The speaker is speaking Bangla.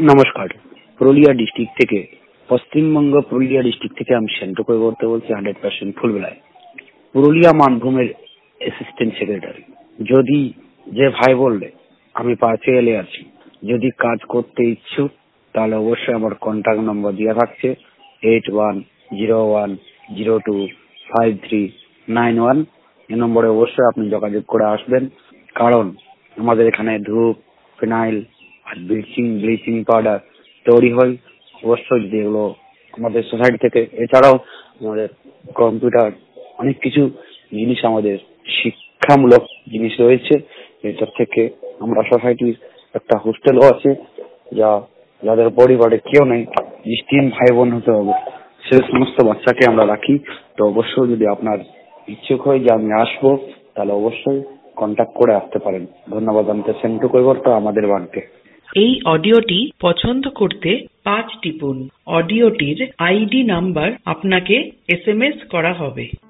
নমস্কার। পুরুলিয়া ডিস্ট্রিক্ট থেকে, পশ্চিমবঙ্গ পুরুলিয়া ডিস্ট্রিক্ট থেকে আমি সেন্টু কৈবর্ত বলছি, 100% ফুলবেলায়, পুরুলিয়া মানভূমের অ্যাসিস্ট্যান্ট সেক্রেটারি। যদি যে ভাই বললে আমি পার্সিয়ালে আছি, যদি কাজ করতে ইচ্ছুক, তাহলে অবশ্যই আমার কন্ট্যাক্ট নম্বর দেওয়া থাকছে 8101025391। এই নম্বরে অবশ্যই আপনি যোগাযোগ করে আসবেন, কারণ আমাদের এখানে ধূপ, ফিনাইল আর ব্লিচিং পাউডার তৈরি হয়। অবশ্যই যদি এগুলো আমাদের সোসাইটি থেকে, এছাড়াও আমাদের কম্পিউটার, অনেক কিছু জিনিস, আমাদের শিক্ষামূলক জিনিস রয়েছে। এটার থেকে আমরা সোসাইটির একটা হোস্টেলও আছে, যাদের পরিবারে কেউ নেই, স্টিম ভাই বোন হতে হবে, সে সমস্ত বাচ্চাকে আমরা রাখি। তো অবশ্যই যদি আপনার ইচ্ছুক হয় যে আমি আসবো, তাহলে অবশ্যই কন্ট্যাক্ট করে আসতে পারেন। ধন্যবাদ। আমি তো সেন্টু কৈবর্ত, আমাদের বাড়িতে। এই অডিওটি পছন্দ করতে 5 টিপুন। অডিওটির আইডি নাম্বার আপনাকে SMS করা হবে।